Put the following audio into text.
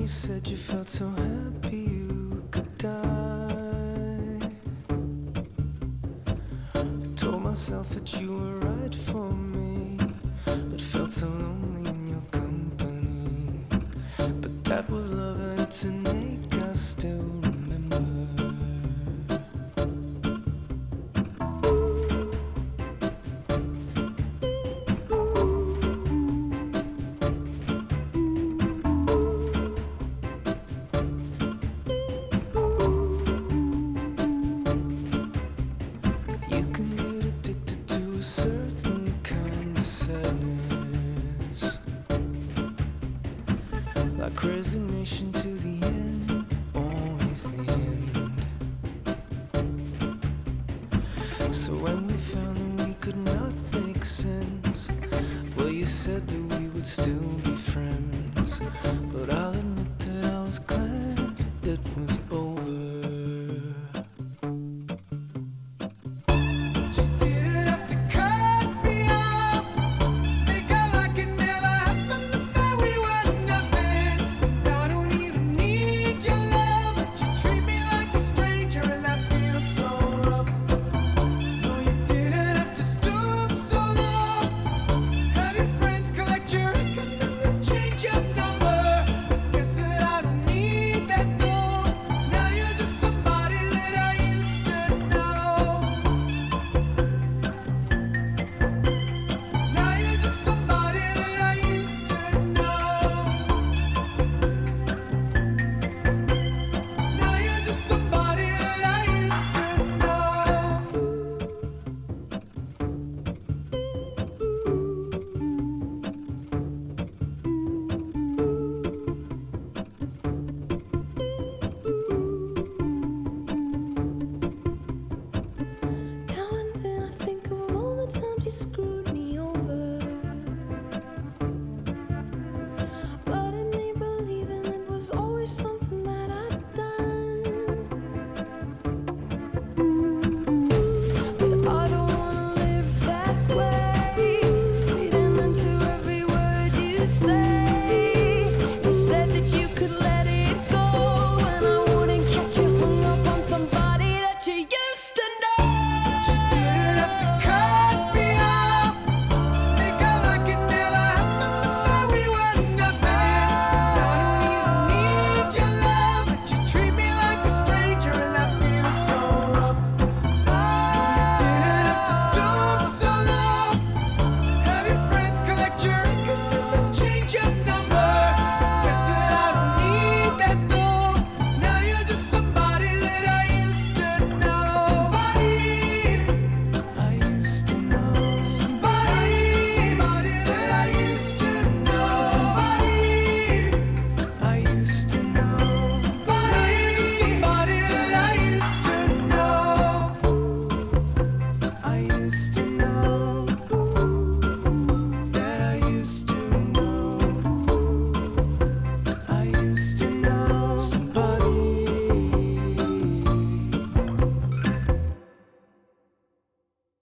you said you felt so happy you could die. I told myself that you were right for me, but felt so lonely in your company. But that was love and it's an ache I still remember. You can get addicted to a certain kind of sadness, like resignation to the end, always the end. So when we found that we could not make sense,